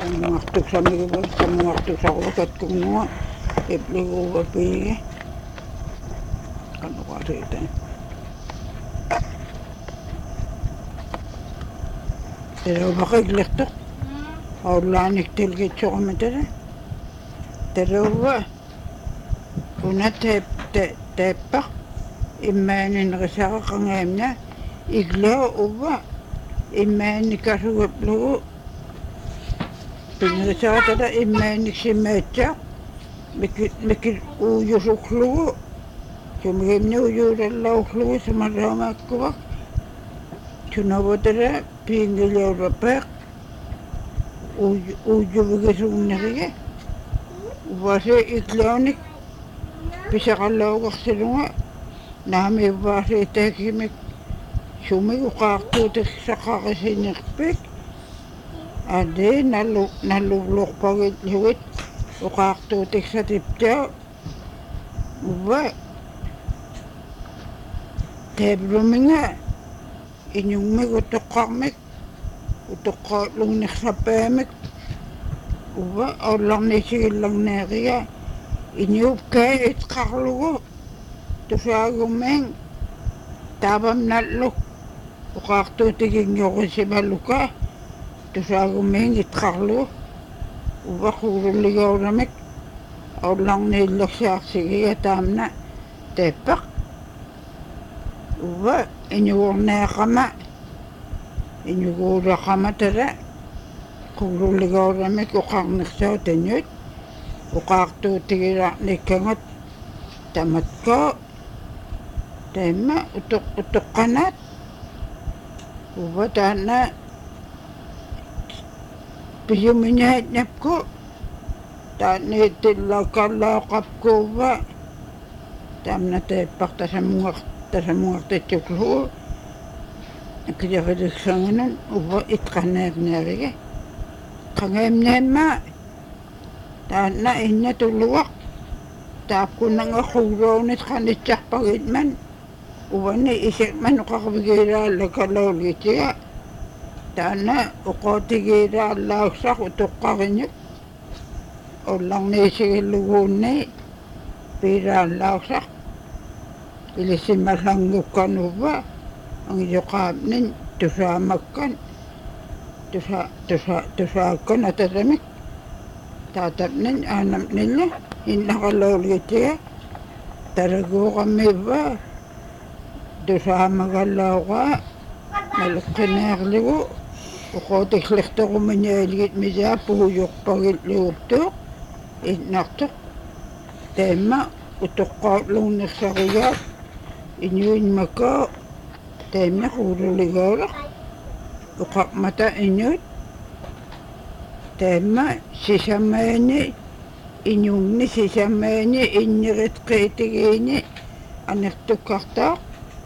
Tammuartuksamiguvak tammuartuksarlukatkugnua ipliguuvapiigi qanuqariita Teruvaqikliqtuq aullaanik tilgitsuqamatala teruva una teeppaq immaaninerisaqaqangaamna iglaa uva immaannikasugaplugu pinnerisaqatala immaanniksimaatsaaq mikil uuyusuklugu sumigimni uyuurallauqlugu sumarraamakkuvak sunavutala piingiliurappeeq uuyuvigisuunneriga uvasi iglaanik pisaqallauqarsilunga naami uvasi taakimik sumig uqaartuutiqsaqarisinerpik ade nalluvluorpagilluit uqaartuutiqsatiptaa uva taavluminga inyungmik utoqqarmik utoqqaatlugnersapaamik uva aullarnisigillarneeriga inyuupkaa itqarlugu tusaagumiin taavam nalluk uqaartuutiginngorisimaluka tusaagumiin itqarlugu uva quululligauramik aullarniillersiarsigiga taamna teeppaq uva inyuurneaqama inyuguulaqamatala quululligauramik uqarnersautanyut uqaartuutigilarnikkangut tamatkaa taimma utoqqanaat uva taanna piyuminaatnapku taanniittillaakallaaqapkuuva taamna teeppaq tasamungartitsuklugu akiliqiliqsanganun uva itqanneerneeriga qangaamnaamma taanna inna tulluaq taapkunanga quuruunit qanitsarpagitman uvani isikman uqarvigiiraallakalaulgitiga taanna uqootigiiraallaussaq utoqqariñuk ullarniisigilluguunni piiraallaussaq ilisimallanngukkanuva angiyoqaapnin tusaamakkan tusaakkan atatamik taatapnin aanamnilla innaqalaulgitiga taraguuqammiva tusaamagallauqaa nalukkineerlugu uqootiqliqtoqumiñaaligit misaa puuyuqpagilluuptuuq innartuq taimma utoqqaatlugnersarigaat iñuinmakaa taimna quululigauraq uqaqmata iñut taimma sisamaani iñungni sisamaani inñeritqiitigiini anertukkartaaq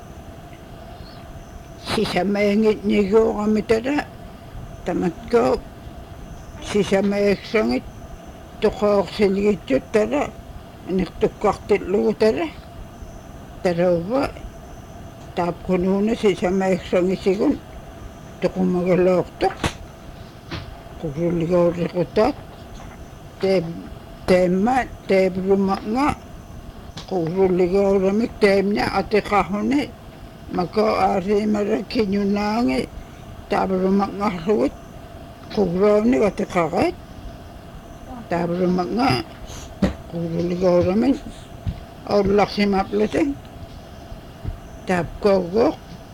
sisamaangitniguuqamitala tamatkaa sisamaakssangit toqaorsiligitсут tala anertukkartillugu tala talauva taapkunuuna sisamaakssangisigun toqumagaloortoq quululligaulliqutaat taimma taavlumaqnga quululligauramik taimna atiqarruni makao aariimala kiñunaangi taavlumaqngarlugut quulaavnik atiqarait taavlumaqnga quululligauramik aullarsimaplutin taapkauguuq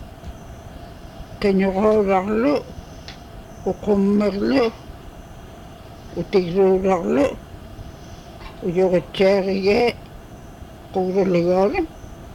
kañuqaullarlu uqummerlu utigluularlu uyuritsaarigaa quululligauram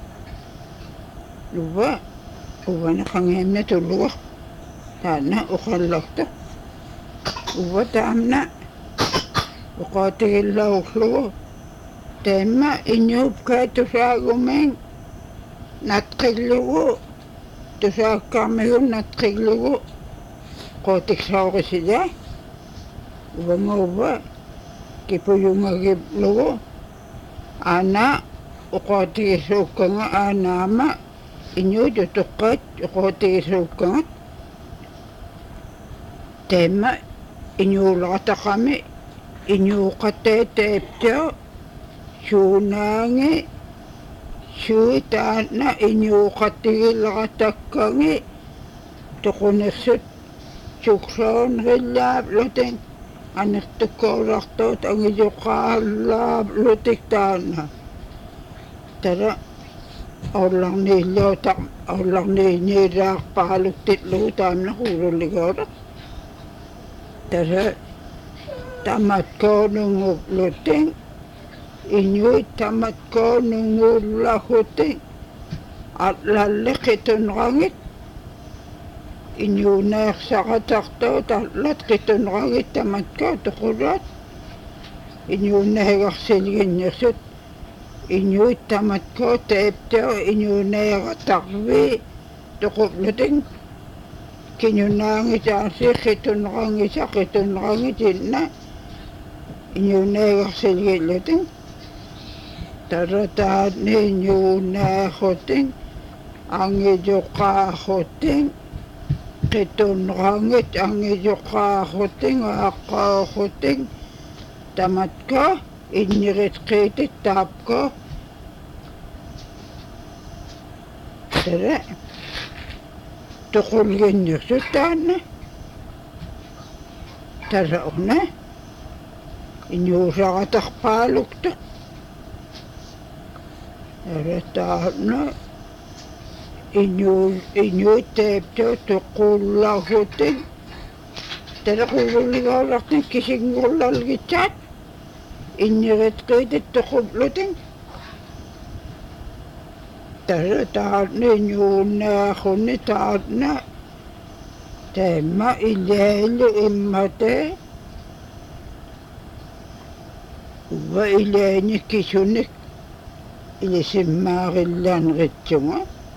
uvana qangaamna tulluaq taanna uqallartuq uva taamna uqaatigillauqlugu taimma iñuupkaa tusaagumiin natqillugu tusaakkarmigun natqillugu qootiqsaurisidaa uvangauva kipuyungagiplugu aana uqootigisuukkanga aanaama iñuut utuqqaat uqootigisuukkangat taimma inuulataqami inuuqateeteo suunaangi suitaana inuuqatigilaqatakkangi toqunersut suksoonrillaaplutin anertukkoorartuut angiyoqaallaaplutiktaana tara orlarniillaaqpaaluttilluutaamna huululligoora tara tamatkoonunguplutin inuit tamatkoonungullahutin atlalliqitunrangit inuuneersaqatartuut atlat qitunrangit tamatkoo tuqulaat inuuneegarsilginnersut inuit tamatkoo teepteo inuuneeratarvi tuquplutin kinunaangitaasi qitunrangitinna inuuneegarsilgillutin tarataatni inuuneerutin angiyoqaarutin qitunrangit angiyoqaarutin aaqqaarutin tamatko inniritqiitit taapko tara tuqulginnersut taanna tara una inuusaqatarpaaluktuq tara taanna inuiteepteo tuquullahutin tara quululligoolartin kisingullalgitsaat inniritqiitit tuquplutin tara taanna inuuneeruni taanna teemma ileelu immatee uva ileeni kisunik ilisimmaaqillanritsunga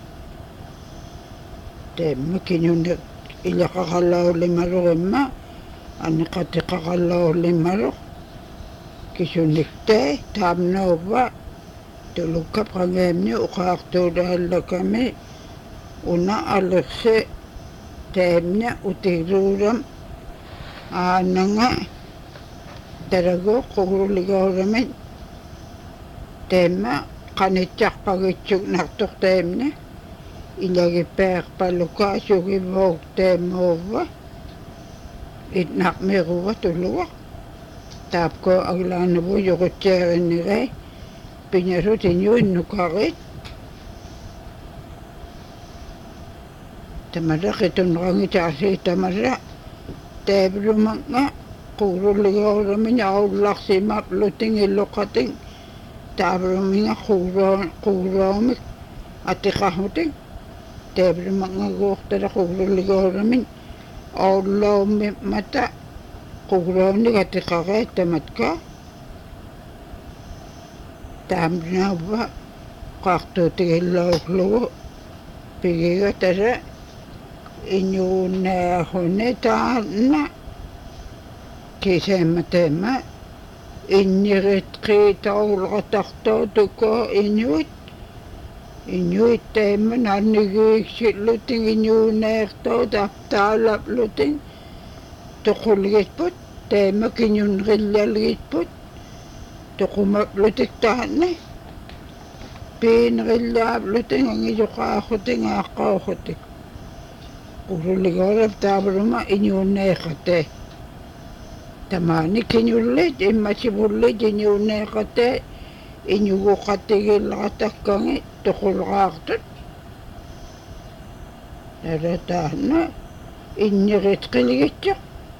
teemma kinunik ilaqaqalaulimaruq imma aniqatiqaqalaulimaruq kisunikte taamnauva tulukkaprangeemni uqaartuulaallakami una alerse teemna utiruuram aananga tarago qugulligooramin teemma qanitsarpagitsuk nartuq teemna ilagipeerpaluka sugivook teemuuva itnaqmiruva tuluaq taapko aglaanuvu yuqutseerinnigai piñasut iñuinnukarit tamara qitunrangitaasi tamara teevrumanga quurulligooramin aullarsimaplutin illuqatin taavruminga quuroomik atiqarmutin teevrumanga guuqtara quurulligooramin aullaummimmata quuroonik atiqareet tamatka taamnauva qaartuutigillauqlugu pigiga tara iñuuneeruni taanna kiseemma teemma inniritqiitaulqatartuutukko iñuit teemma nannigiiksillutin iñuuneertuut aptaalaplutin tuqulgitput teemma kiñunrillalgitput tuqumaplutik taanna piinrillaaplutin angiyoqaarutin aaqqaurutik qurulligoorap taavruma iñuuneeqate tamaani kiñullit immasivullit iñuuneeqate iñuguqatigillaqatakkangi tuqulqaartut tara taanna inniritqilgitsuq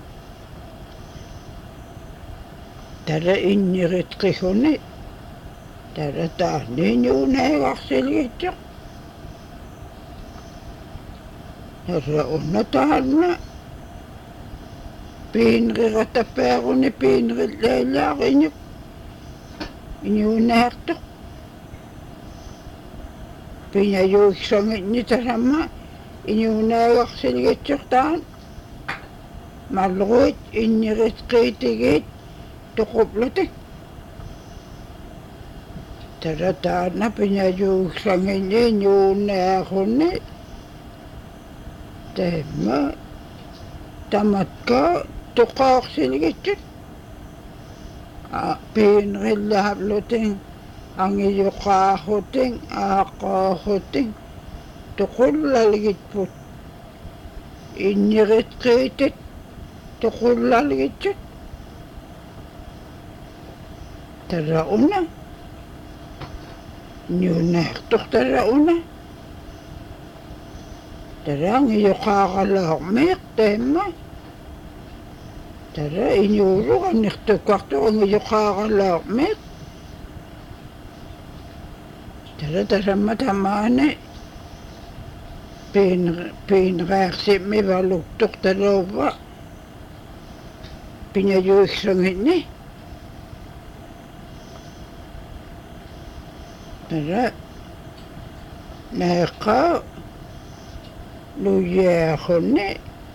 tara inniritqihuni tara taanna iñuuneeqarsilgitsuq tara unna taanna piinriqatapeeruni piinrilleellaaq iñuuneertuq piñayuiksangitni tasamma iñuuneeqarsilgitsuq taan malluit inniritqiitigit tuquplutik tara taanna piñayuiksangitni iñuuneeruni teemma tamatka toqaarsiligitut piinrillaavlutin angiyoqaarutin aaqqaarutin toqullalgitput inniritqiitit toqullalgitut tarauna niunaartortarauna taraangiyoqaaralaormiiq taimma tara inuuluqannertukkartu angiyoqaaralaormiiq tara tasamma tamaane piinrearsimmivaluktortaluuva pinajuyiksanginni tara naeqqaa nuyaarunni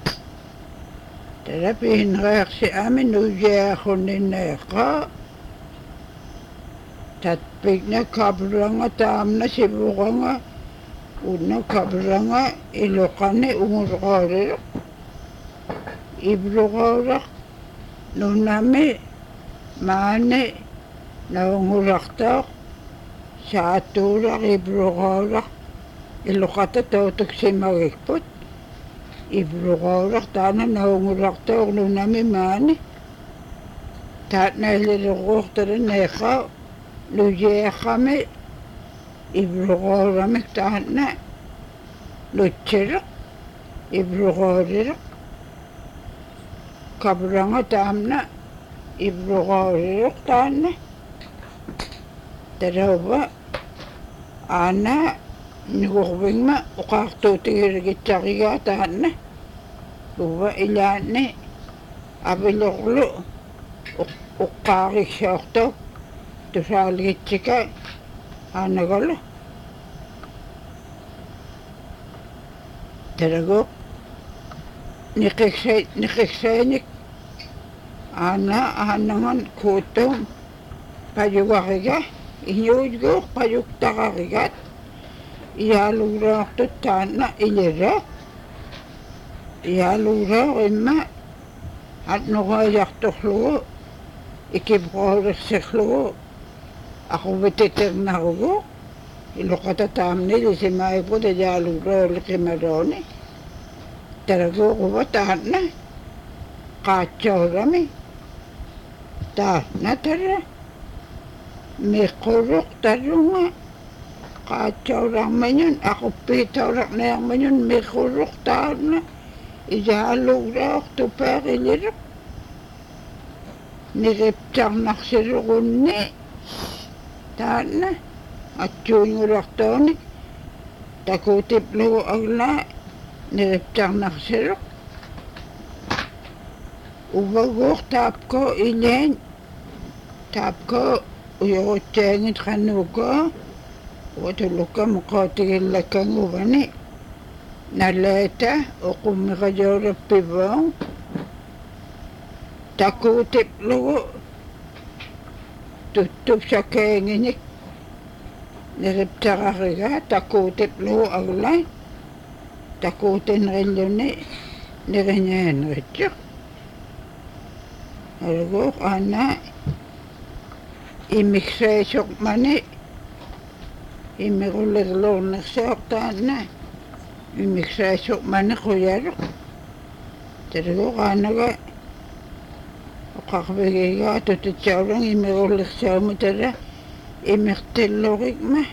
tara piinrearsiami nuyaarunni naeqqaa tatpikna kaplanga taamna sivuranga unna kaplanga iloqani ungulqaariruq ibluqauraq nunami maani naungulaqtaaq saatuuraq ibluqauraq iloqata tautuksimagikput ibluqauraq taana naungulaqtaaq nunami maani taatnaililuquuqtara neeqqaa nuyeeqami ibluqauramik taana nutsiruq ibluqauriruq kaplanga taamna ibluqauriruq taana tarauva aana niguqvingma uqaartuutigirigitsarigaa taana uva ilaani aviluqlu uqqaariksiortuq tusaaligitsika aanagalu taraguq niqiksainik aanangan kuutum payugariga iñuutguuq payuktaqarigat iyaaluuraaqtut taana iliraaq iyaaluuraaq imma atnuqaayartorlugu ikipqauriqsirlugu aquvititernarugu iluqata taamni lisimaiput iyaaluuraaqliqimaruuni taraguuquva taana qaatsaurami taana tara miqquruq tarunga qaatsauraqmañun aquppiitauraqniarmañun miqquruq taana iyaaluuraaq tupaaqiliruq niqiptarnarsiluqunni taana atsuuñulartoonik takuutiplugu aglaa niqiptarnarsiluq uvaguuq taapko ileen taapko uyorutsiangit qanuukaa watulukka muqaatigillakanguvani nalaata uqummiqajoorappivaung takuutiplugu tuttupsakaanginik niqiptararigaa takuutiplugu aglaa takuutinrilluni niqiñaanritsuq alguuq aanaa imiksaisuqmani imiqullerluurnersiaq taana imiksaisuqmani quyaruq tariguuq aanaga oqaqvigigaa tutitsaurang imiqullersiaumi tara imiqtilluriqma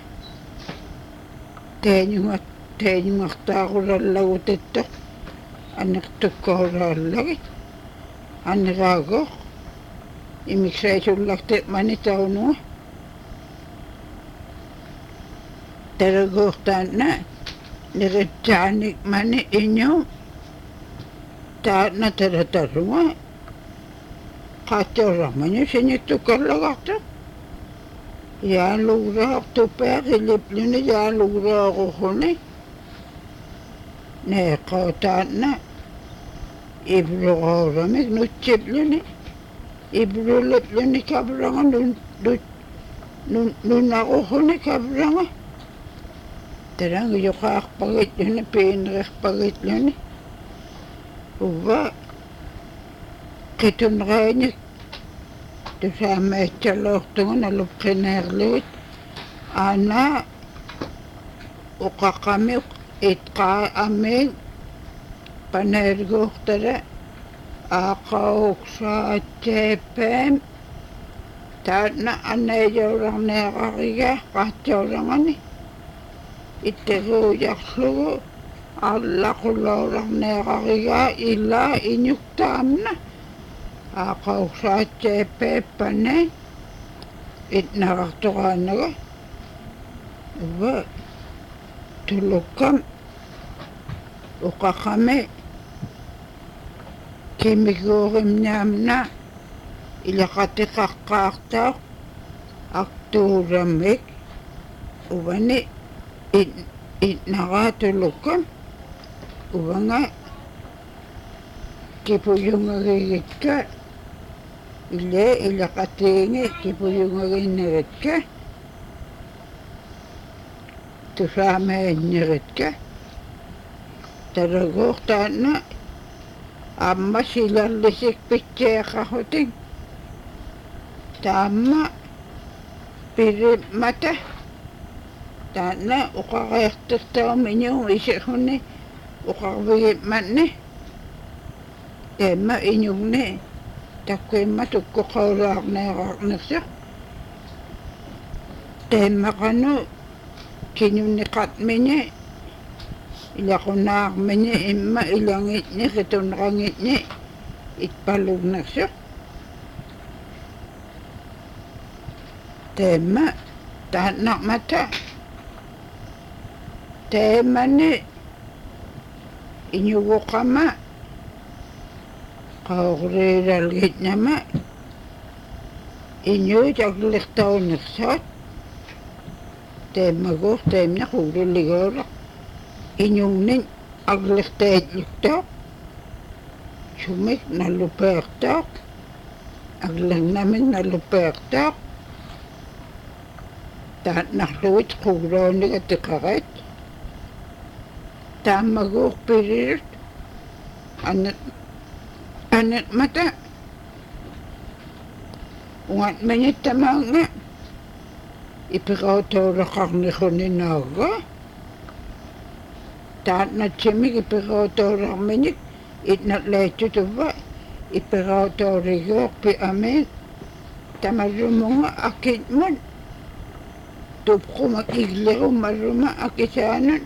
taañungartaaqurallagutittoq aneqtukkauraallagit aneraaguq imiksaisullaktiqmani taunua taraguuq taana niqiptaanikmani iñu taana taratarunga qaatsauraqmañu siñiktukkarlagartuq yaaluuraaq tupaaq ilipluni yaaluuraaququni neeqqau taana ibluqauramik nutsipluni iblulipluni kapranga nunaququni kapranga tarangiyuqaarpagitluni piineriqpagitluni uva qitunreenik tusaameitsalluortugun alupqineerluit aana uqaqqamiuq itqaa amiin paneerguuqtara aaqauqsaatseeppaam taatna annaijorarneeqariga qaatsoorangani itteruujarlugu allaqulloorarneeqariga illaa iñuktaamna aaqauqsaatseeppaappanne itnarartoqaanaga uva tulukkam uqaqqami kimikuurimnaamna ilaqatiqaqqaartauq aktuuramik uvani itnaraatulukkam uvanga kipuyungagigitka ile ilaqatiingi kipuyungaginneritka tusaameenneritka taraguurtaanna amma silallisik pitseeqarrutin taamma pirimmata taanna uqareertirtaumiñu isirhunni uqarvigimmanni taamma iñugni takkuimma tukkuqaulaarneerarnersiq taammaqanu kiñunniqatmiñi ilaqunaarmiñi imma ilangitñi qitunrangitñi itpalugnersiq taamma taannarmata taammani iñuguqama qauriilalgitnama iñuut aglirtaunersaat taammaguur taamna quululligooleq iñungnin aglirtaitlluktaaq sumik nallupeertaaq aglirnamik nallupeertaaq taannarlugit quulooniga tiqarit taammaguur pirirut anatmata ungatmañittamaanga ipiqautuulaqarnirruninaaga taannatsimik ipiqautuularmiñik itnatlaitsutuva ipiqautuuriguuq piamiin tamarrumunga akitmun tupqumak iglirummarruma akisaanun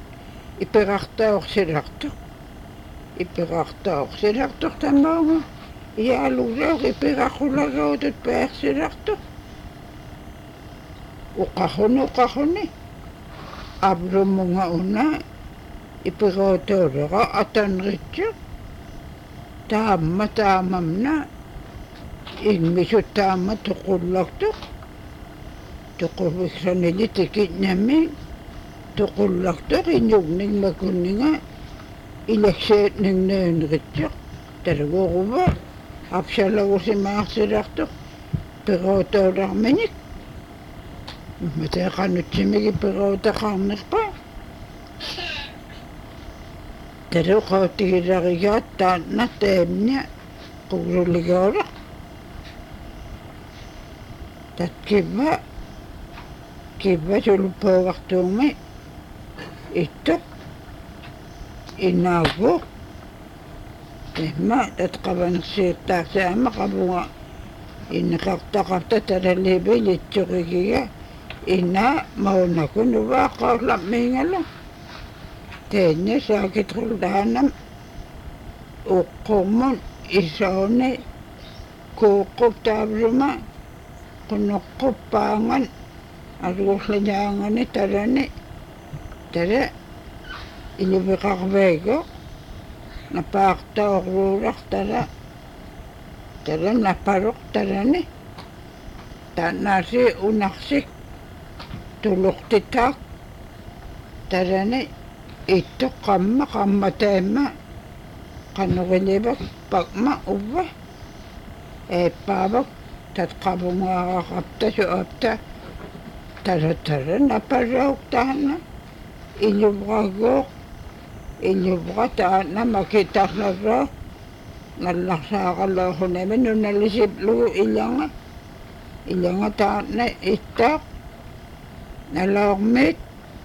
ipiqartaorsilartuq tamaunga iyaaluglauq ipiqaqularuutut peersilartuq uqarruni abrumunga una ipiqautuulaqa atanritsuq taamamna ingmisut taamma tuqullartuq tuqurriksranili tikitnami tuqullartuq iñugnikmakunninga ilakseetningneunritsuq taraguruva apsalagusimaarsilartuq piqautuularmiñik mateeqanutsimik ipiqautaqarnerpa taruqautigilarigaat taanna taamna quululligooleq tatkivva suluppuugartuumi ittuq inaaguuq taamma tatqavanersiittaarsaama qavunga inneqartaqarta talaliibilitsuqigiga inaa maunakun uvaaqaullammiingala taanna saakitrullaanam uqqummun isauni kuuqqup taavruma qunnoqquppaangan argurlañaangani tarani tara iluviqarveego napaaqtaorluuraq tara naparuq tarani taannaasi unaqsik tuluqtitaaq tarani ittuq qamma taamma qanurilivak pakma uva eeppaavak tatqavungaaqaqapta suapta tara naparauq taanna iluvraguuq iluvra taanna makitarlaruaq nallarsaaqalluorunami nunallisiplugu ilanga taarna ittaaq naloormit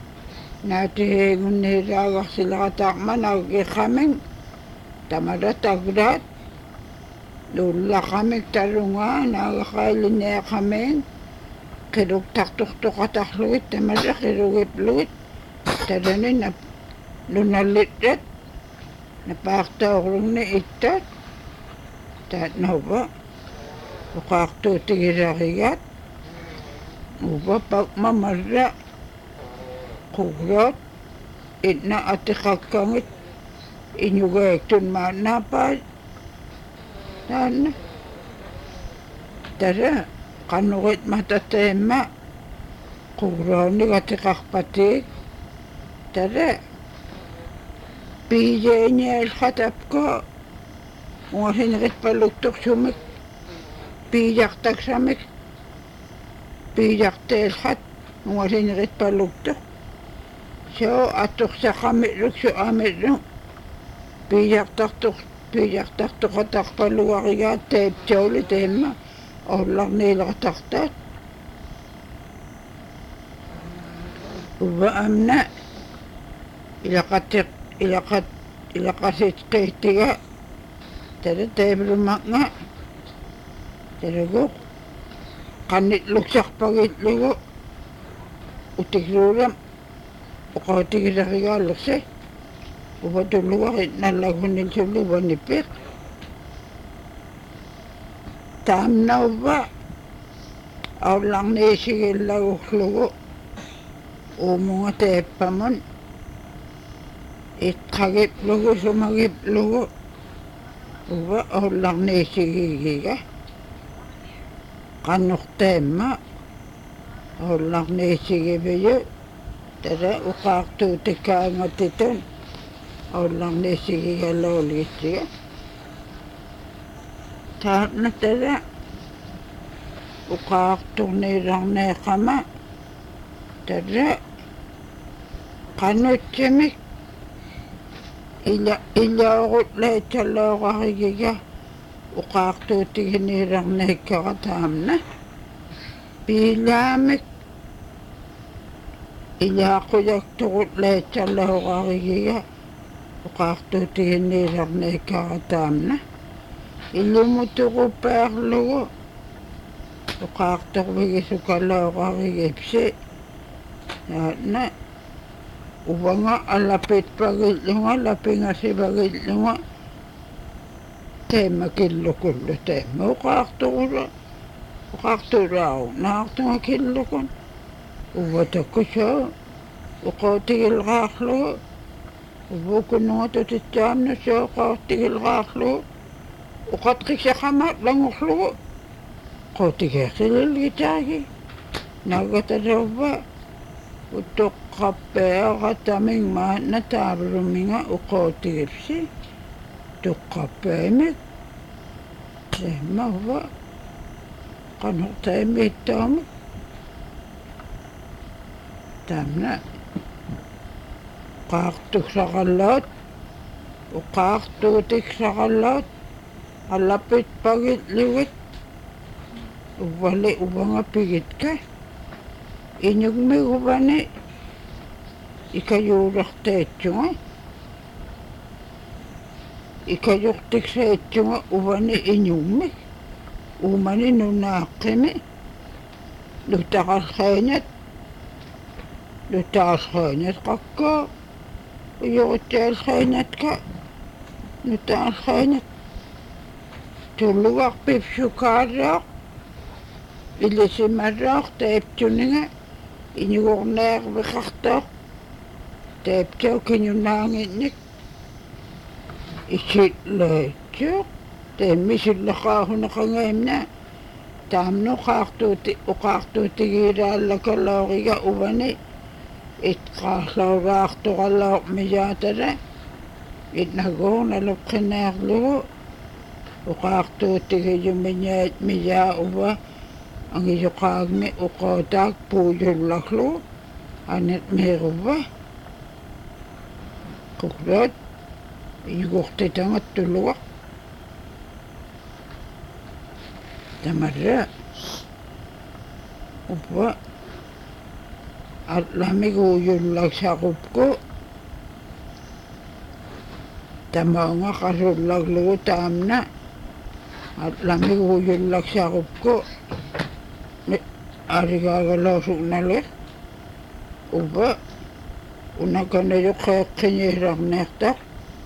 naatihiigunniilaagarsileqataaqma nagiqqaming tamala taglaat luullaqamik talungaa naagaqailineeqamiin qiluktartortoqatarlugit tamala qilugiplugut talani nunallitrat napaartaorlugni ittat taatnauva uqaartuutigilarigaat uva pakma marra quuloot itna atiqakkangit iñugeektun maannaappaat taanna tara qanuqit matateemma quuloonnik atiqarpatiik tara piijeeñialqatapko ungasinerippaluktorsumik piijartaksamik piijarteelqat ungasinerippaluktor soo atorsaqamitluk su'amitluk piijartartoqatarpaluarigaat teeptouli teemma orlarniileqatartaat uva amna ilaqasitqiittiga tara teeblumaqnga taragu qannitluksarpagitlugu utikluulam uqautigilarigaallersi uva tullugarit nallagunilsullu uvanippiq taamna uva aullarniisigillagurlugu uumunga teeppamun itqagiplugu sumagiplugu uva aullarniisigigiga qannorteemma aullarniisigiviyu tara uqaartuutikkaangatitun aullarniisigigalluuligitsiga taatna tara uqaarturniilarneeqama tara qanutsimik ilaarutlaatalluoqarigiga uqaartuutiginiilarneekkara taamna piilaamik ilaaquyakturutlaatalluoqarigiga uqaartuutiginiilarneekkara taamna illumutuqupaarlugu uqaartorvigisukallooqarigipsi taatna uvanga allapitpagillunga lapingasivagillunga teemma killukullu teemma uqaarturaau naartunga killukun uvatakkusoo uqootigilqaarlugu uvukununga tutitsaamna soo uqootigilqaarlugu uqatqisaqamaat langurlugu qootigeersililgitaagi nagatalauva utoqqappeeqataming maatna taavluminga uqootigipsi tuqqappeemik teemma uva qanorteemiittaamik taamna qaartuksaqalluut uqaartuutiksaqalluut allapitpagitligit uvali uvanga pigitka iñugmiguvani ikayuulerteetsunga ikayurtikseetsunga uvani iñugmik uumani nunaaqqimi lutaqalqeeñat qakkoo uyurittialqeeñatka nutaqalqeeñat tullugarpipsukaarraaq ilisimarraaq teeptuninga iñugorneerviqartoq teeptoo kiñunaangitnik isitleetsuq teemmisilleqaahunaqangeemna taamnu uqaartuutigiilaallakallooriga uvani itqaarlauraartoqalloormiyaatala itnaguurnaluqqineerlugu uqaartuutigiyumiñaat miyaa uva angiyuqaagmi uqootaak puujullarlugu anatmiiruva quqluat iyugurtitangattuluaq tamarra uppa allamigu yullaksaqupku tamaunga qasullaglugu taamna allamigu yullaksaqupku arigaagaloosugnaliq uppa unakanayu qeeqqinyiirarneertaq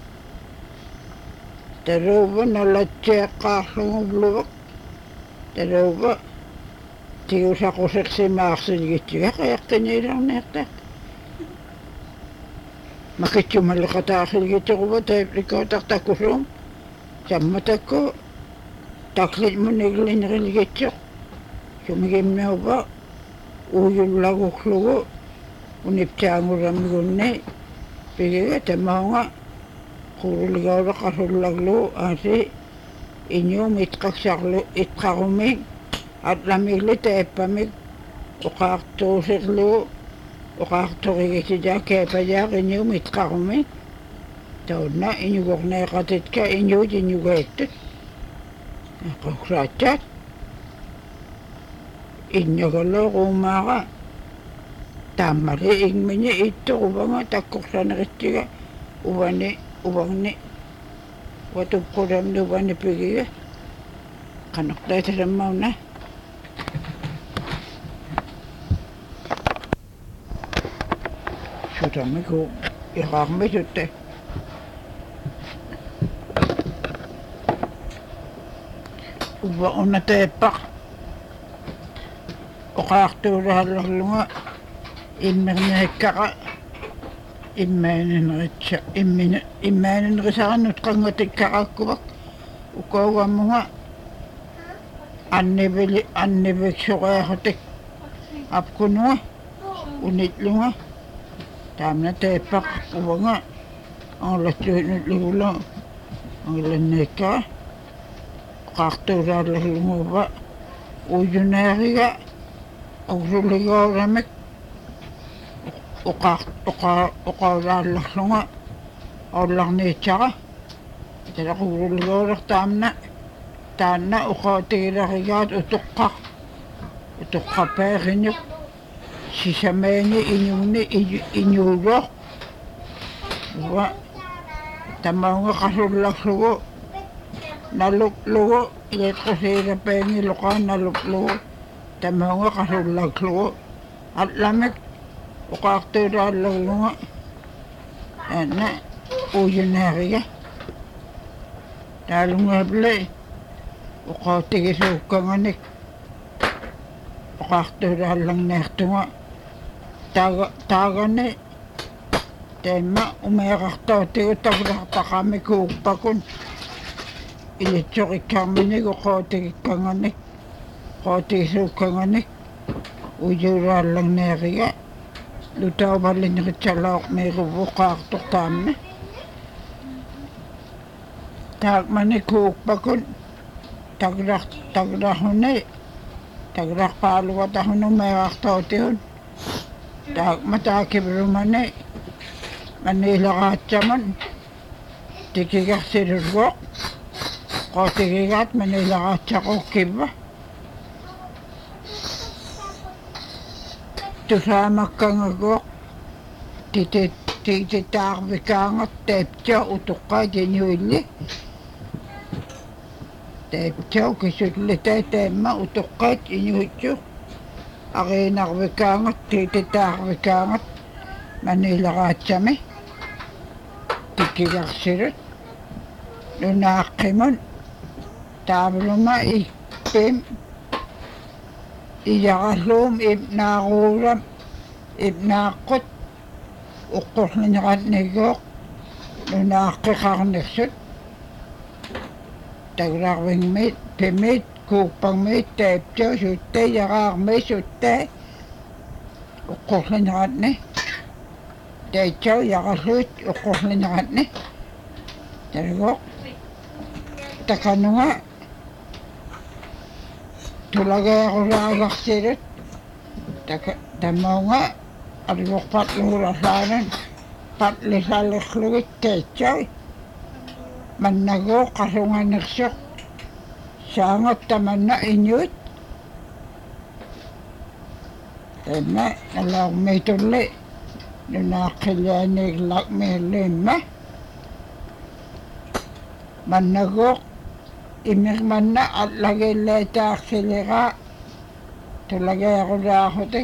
taruuba nalatseeqqaarlunguvluvak taruuba tiusaqusiqsimaarsilgittiga qeeqqinyiirarneertaq makitsumalliqataaxilgitiquba taiplikootartakusuum sammatakku taklitmuniglinirilgitsoq sumigimmiupa uuyullaguklugu uniptaangurammigunni pigiga tamaunga quruligauda qasullaglugu aasi iñuum itqarumik atlamigli taippamik uqaartuusiqlugu uqaartorigisita keepayaaq iñuum itqarumik taunna iñugorneeqatitka iñuut iñugeettut qoqsaatsaat inñagalooquumaaqa taammali igmiñi ittuquvanga takkorsaneristiga uvangni watupqulamni uvani pigiga qanaqtaitasammauna sutamiku iqaarmisutte uva unateeppaq oqaartuulaallarlunga immerneekkaqa immaanenerisaranut qanngatikkaqakkuvak ukaugammunga anniviksuqeequtik apkununga unitlunga taamna teeppaq uvanga angalatsuinutligula angilanneekkaqa oqaartuulaallarlunguupa ujuneeriga uqsuligooramik uqaulaallarlunga aullarniitsaqa talaquuruligoorar taanna uqautigilaригаат utuqqapeeriñuk sisameeni iñuunni iñuulooq uva tamaunga qasullaqlugu naluplugu iletqusiirapeeniluqa naluplugu tamaunga qasullaqlugu allamik uqaartuulaallarlunga anna uujuneeriga taalungaable uqautigisuukkanganik uqaartuulaallarneertunga taagani teemma umeeqartautigu takulartaqamikuukpakun ilitsoqikkarminik uqautigikkanganik uqautigisuukkanganik ujuulaallarneeriga lutauballineritzalooq miiruvuqaartuq taamna taakmanikuukpakun taklarhuni taklarpaalugatahunu meeqartautihun taakmataakivrumani maniilaqaatsaman tikigarsilulluoq qautigigaat maniilaqaatsaqoqqivva tusaamakkangaguoq tititaarvikaangat taiptia utuqqaat iñuilli taiptiau kisullita taimma utuqqaat iñuitsuq ariinarvikaangat tititaarvikaangat maniilaqaatsami tikigarsilut nunaaqqimun taavluma ippim iyaqalluum ibnaaruulam ibnaaqqut uqqurlineqatniguuq nunaaqqeqarnersut taglarvingmiit pimiit kuukpangmiit taiptiau suttai yaqaarmii suttai uqqurlineqatni taitsau yaqalluut uqqurlineqatni tariguuq takanunga tulageerulaagarsilut tamaunga arluqpatluulallaanan patlisallerlugit taitsau mannaguuq qasunganersuq saangat tamanna inyut ema alang meitulle nunaqqillaaniik lakmiilliimma mannagoq immiqmanna allagillaitaarsiliqa tulagiaqulaaqutik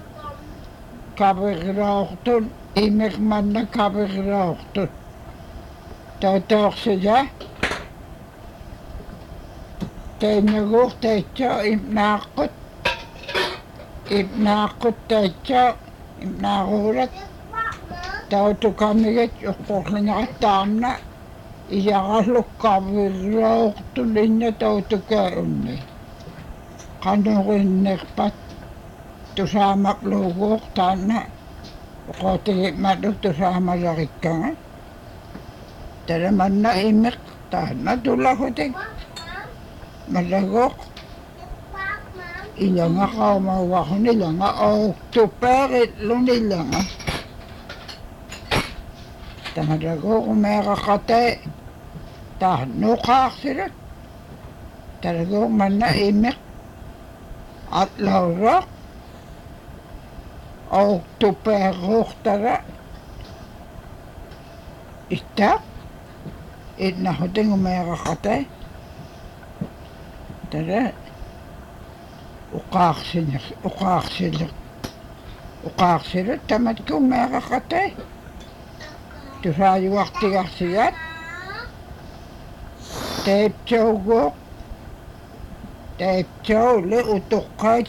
kaviqiraortun immiqmanna kaviqiraortut tautoqsija tainnaguq taitso ibnaaqqut taitso ibnaaquulat tautukamigit uqqorlinaqattaarna iyaqalluk kaviqiraortun inna tautukaunni qanuqinnerpat tusaamakluuguuq taanna uqotigi'matut tusaamalarikkanga talamanna immiq taanna tulahutik malagoq ilanga qaumauwaqun ilanga oktupeeritlun ilanga tamalagoq umeeqaqate taannuqaarsilut talagoq manna immiq atlauroq oktupeeruqtara ittaaq itnahutin umeeqaqate tara uqaarsilut tamatku umeeqaqate tusaayuartigarsigat taiptauguuq taiptauli utuqqai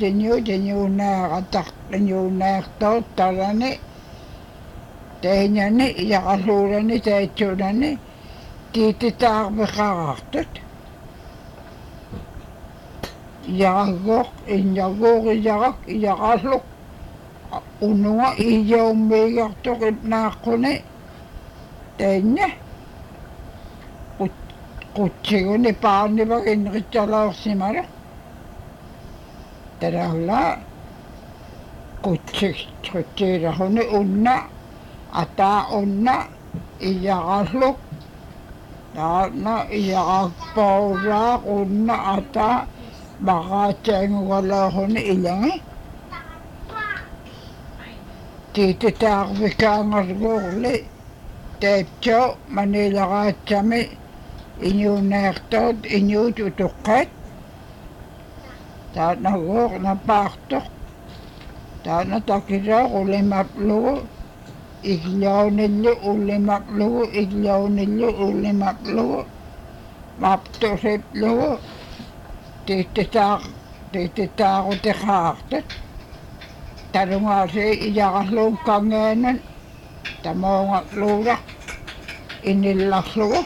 tinyuunaaertoot tarani taiñani iyaqalluulani taitsuulani tiititaarviqarartut iyaqaggoq innaguuq iyaqalluk ununga iyaummiigartuq ipnaaqquni tainña qutsiguni paarnivak inritalaorsimalu taralla qutsiirahuni unna ataa unna iyaqalluk taanna iyaqaqpauuraaq unna ataa maqaatiangugalaaxuni ilangi tiititaarvikaangarguuqli taiptau manilaqaatsami iñuunaertoot iñuut utuqqat taanaguuq napaartoq taana takirauq ulimaplugu igliaunillu ullimaplugu maptusiplugu tiititaaqutiqaartut tarungaasi iyaqalluun kangeenan tamoongaqluulaq inillarlugu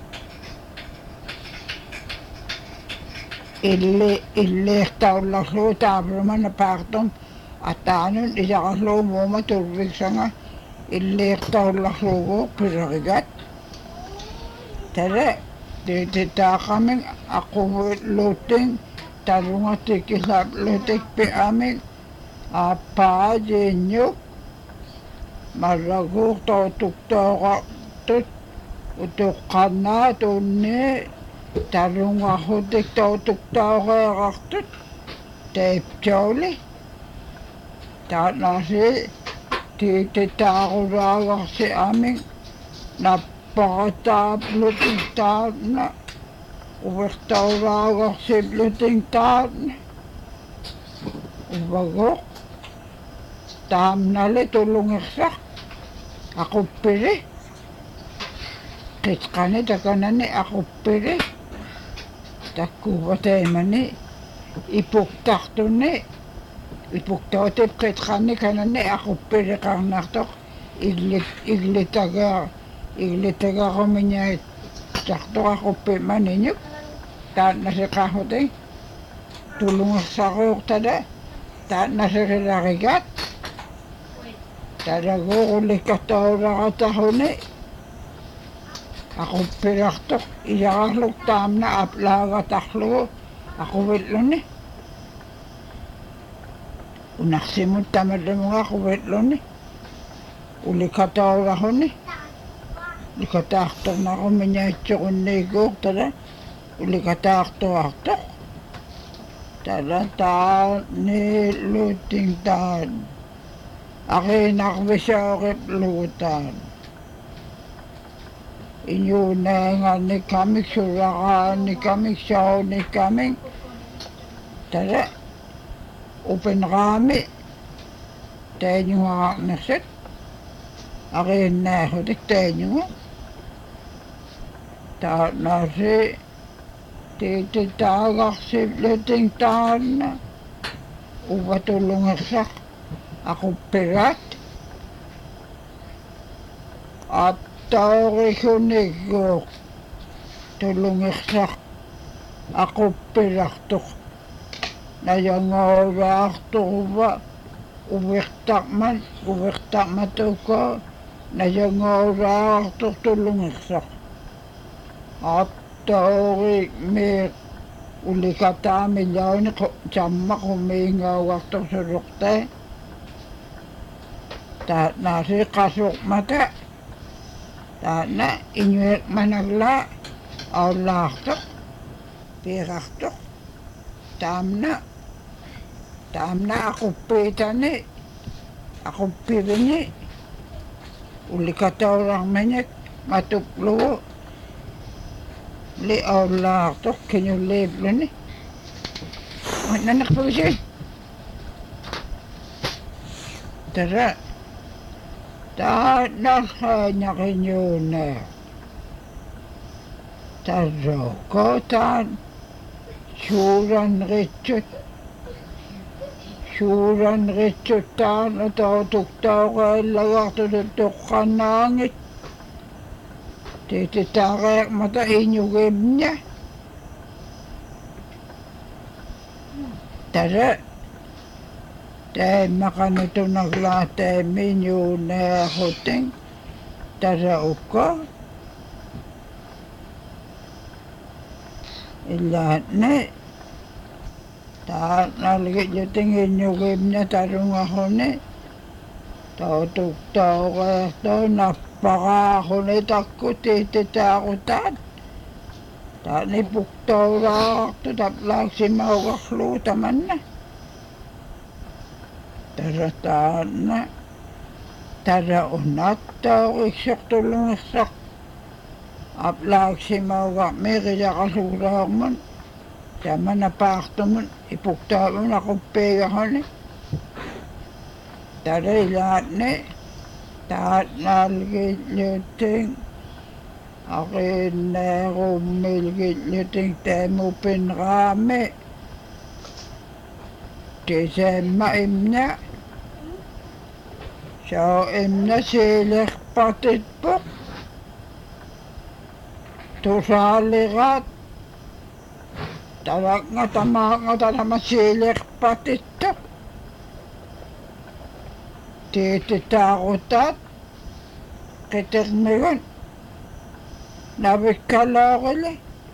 illiirtaullarlugu taapulumana paartum ataanun iyaqallugu muuma turriksanga illiirtaullarlugu pirarigat tara tiititaaqamik aquvulluutting tarungatikilaplutik pi'amik aappaajiiññuk marraguuq tautuktooqartut utuqqannaat unni tarungahutik tautuktooqeeqartut taiptauli taanaasi tiititaaqulaagarsi amik nappaqataaplutik taanna uvertaulaagarsilutik taanna uvagoq taamnali tulungersaq aquppiri qitqani takanani aquppiri takkuuvateemani ipuktartuni ipuktautip qitqani kanani aquppiriqarnartoq iglitagarumiñait tartoq aquppimaniñuk taannasiqarrutik tulungersaruuqtala taannasirilarigat talaguuq ullikkataulaqatahuni aquppirartoq iyaqarluk taamna aplaagatarlugu aquvilluni unarsimut tamallumunga aquvilluni ullikkataulaquni likataartornarumiñaitsuqunniiguuq tala ulikataartuartoq talataarni luuttingtaan ariinarvisaorip luutaan iñuunaangaannikamik sularaannikamik saunikamik tala upenraami taañuarnersit ariinnaahutik taañuga taanaasi tiititaagarsilutingtaanna uvatulungersaq aquppigaat attaorikunnigguuq tulungersaq aquppilartuq najangoolaarturuva uvirtaqmatuko najangoolaartuq tulungersaq attaori me ulikataamillauni sammaqumiingauartorsuruqta taanaasi qasuqmata taana iñuiqmanagla aullaartoq piirartoq taamna aquppiitani aquppivini ulikataurarmanik matuplugu li aullaartoq kiñulliipluni nanaqpusi tara taanarhaanaqinñuuna tarrooqootaan suuranritsuttaan utautuktauqaallagartutut toqqannaangit tiititaareeqmata iñugimña tara taimaqanutunaglaa taimiñuunaaquting tara ukko illaanni taanalgilutingiñugimña tarungaquni tautuktauqeertoo nappaqaaquni takku tiititaaqutaan taani puktaulaaqartu taplaaximauqarluu tamanna tara taanna tara unattauqiksortulungersaq aplaaximauqarmiqilaqaluulaaqmun tamana paartumun ipuktaamun aquppiigaquni tara ilaanni taatnaalgilluting aqiinneerummilgilluting taamupinraami tisaamma imna soo imna siilerpatitpuq tusaaliqaat tavaqnga tamaaqnga talama siilerpatittuq tiititaaqutaat qitermigun navikkalaaqili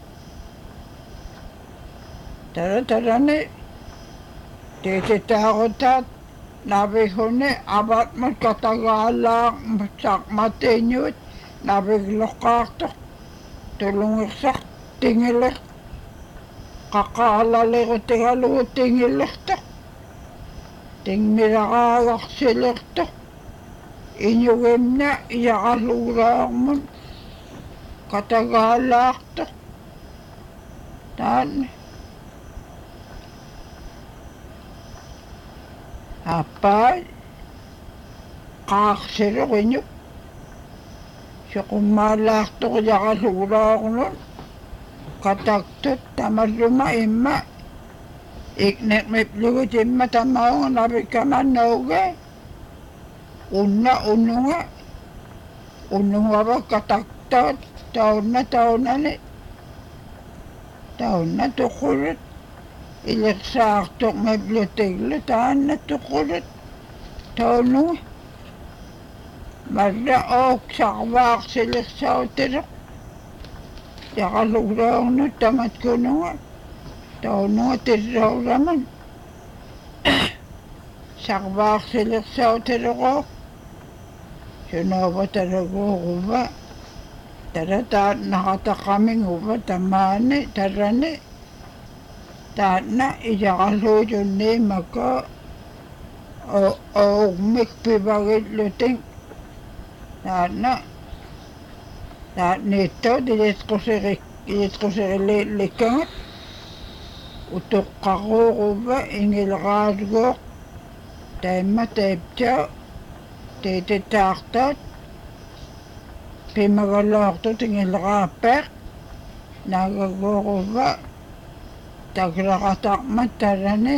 tarani tiititaaqutaat navihuni avatmut katagaalaaqmut saqmatiiñuut navigloqqaartuq tulungersaq tingileq qaqaalaliqutigalugu tingilertuq tingmiraqaagarsilertuq iñugimna iyaqaluulaaqmun katagaalaartuq taanni appaat qaaqsiruq iñuk suqummaalaartuq iyaqaluulaaqnun kataktut tamarruma imma ikneqmiplugut imma tamaunga navikkamannauge unnungava kataktaat taunani taunna tuqurut ileqsaartuqmiplutiglu taanna tuqurut taununga marra ooqsarvaaqsiliqsautiruq yaqaluulaaqnut tamatkununga taununga tirraulaman sarvaaqsiliqsautiruqooq sunovataraguuquva tara taannaqataqaminguva tamaani tarani taanna iyaqalluutunniimaka ougmik pivagillutin taanna taanniittaut ilitqusirillikkangat utuqqaruuruva ingileraasuguuq taimma taiptau tiititaartaat pimagalluartut ingileraappeq naagaguuruva taglaqataqmat tarani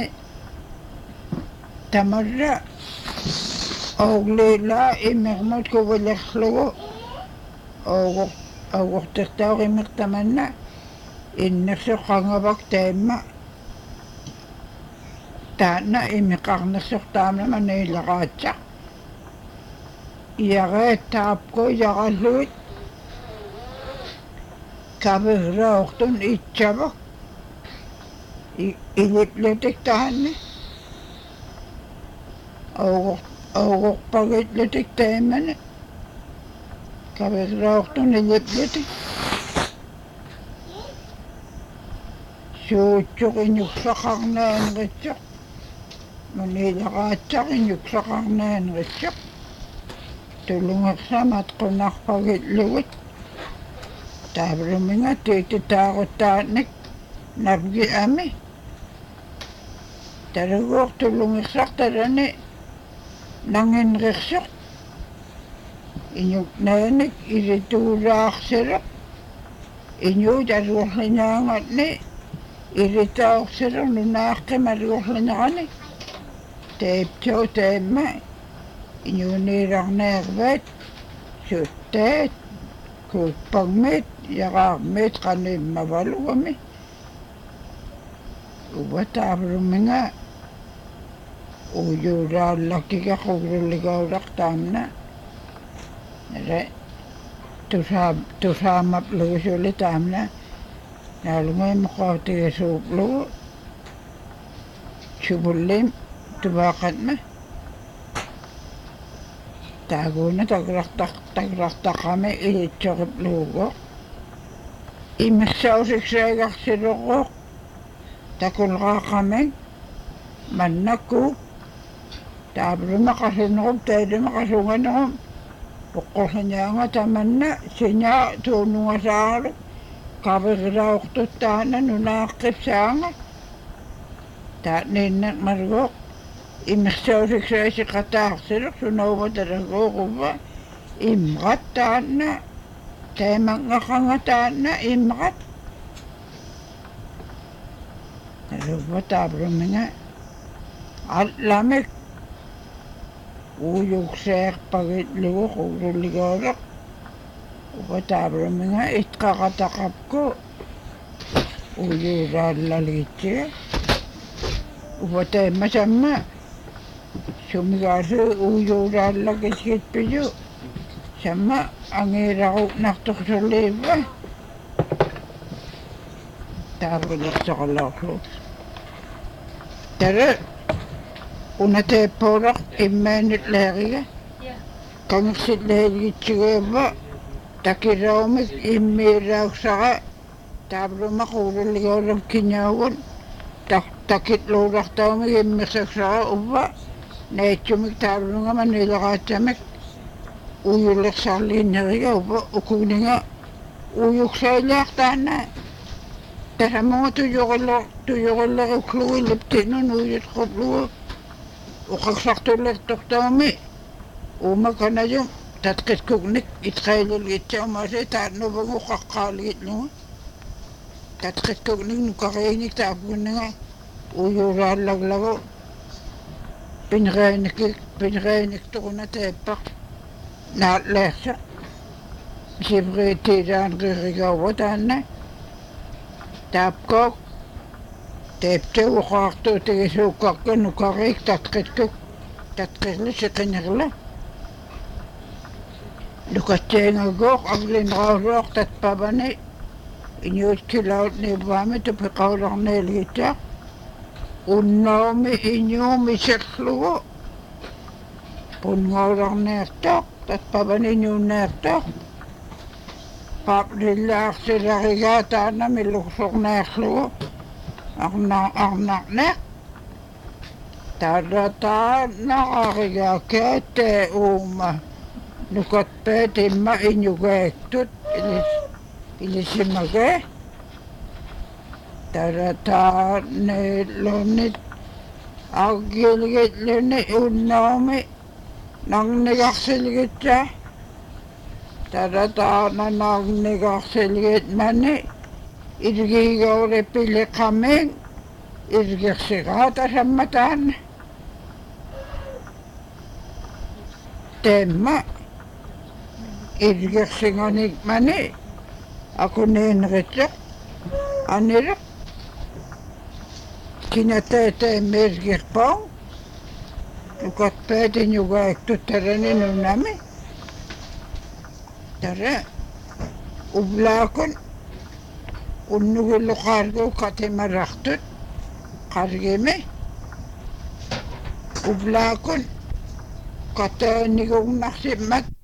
tamarra ouglilaa imirmut kuvilerlugu auqortirtauqimiqtamanna innersoqqangavak taimma taanna imiqarnersortaamnama niileraatsa iyareettaapku iyaqalluit kavirraortun itsavak iliplutik taanni auqorpagitlutik taimani kavirraortun iliplutik suutsuq inyuksaqarnaanritsuq munileraatsaaq inyuksaqarnaanritsuq tulungersamat qunarpagitlugut taavluminga tiititaaruttaannik navgi ami taruguuq tulungersartalani nanginrirsuq inyuknaanik irituulaarsiruq inyuut aluorlinaangatni iritaorsiruq nunaaqqimaliorlinarani taiptau taimma inyuuniilarneervaat suuttaat kuutpagmiit yaqaarmiit qaniimmavaluami uvataavluminga uyuulaallakkiga quglulligaulaq taamna nara tusaamaplugusuuli taamna naalungaimaqautigassuuplugu suvulliim tuvaaqatma taaguuna tagrartaqami ilitsoqipluugoq imissausiksaigarsiluqoq takulraaqamik mannakkuuk taavluma qasunerup tailuma qasunganerum uqqorlinianga tamanna sinaa tuunungasaarup kavirilauqtut taana nunaaqqipsaanga taaniinneqmarugoq imissausiksaiqataarsiluq sunauvatalaguuquva imqat taanna taimangaqanga taanna imqat aluvataavluminga allamik uyukseerpagitlugu quglulligauleq uvataavluminga itqaqataqapku uyuulaallaliitsiga uvataimma samma sumigaasu uyuulaallakisgitpiyu samma angiiraruqnartorsuliiva taavulersoqalaorlu tara unateeppuulaq immaanit leeriga kangersilleeligitsiguuva takiraumik immiilauqsaqa taavluma quululligaulam kiñaugun takitluulartaumik immirsaksaqa uva naitsumik taavlungama niileraatsamik uyullersarliinneriga uva ukugninga uyuksailiartaana tasamunga tuyoqilleruklugu illiptinun uyutquplugu uqaksartullertortaumi uumakanajum tatqitkuknik itqailulgitsaumaasi taannuvangu qaqqaaligitlugu tatqitkuknik nukariinik taapkunninga uyuulaallaglagu pinreainiktuquna taippaq naatleerseq sivriitiilaanqirrigauva taanna taapkook taiptau uqaartuutigisuukkaqqa nukariik tatqitkuk tatqirlu siqinerla lukatsiingaguuq aglinrauluaq tatpavani iñuutkilautniuvaami tupiqaularniilgitsaaq unnaumi iñuumiserlugu punnngaularniartaaq tatpavani iñuunniartaaq paaprilaarsillarigaa taana milluqsorneerlugu arnaqneq taarataanaqarigaa keettee uuma nukatpeet imma iñugeektut ilisimagee tarataaneelunit agilgitluni unnoomi nagnigarsilgitsa tarataana nagnigarsilgitmani irgiigooripiliqaming irgirsigaatasammataana temma irgirsinganikmani akuniinritsoq aniraq kinateeteemmi irgirpoong nukatpeet iñugeektut tarani nunami tara ublaakun unnugilluqaargu katimaraqtut qargimi ublaakun kateenigungnaqsimmat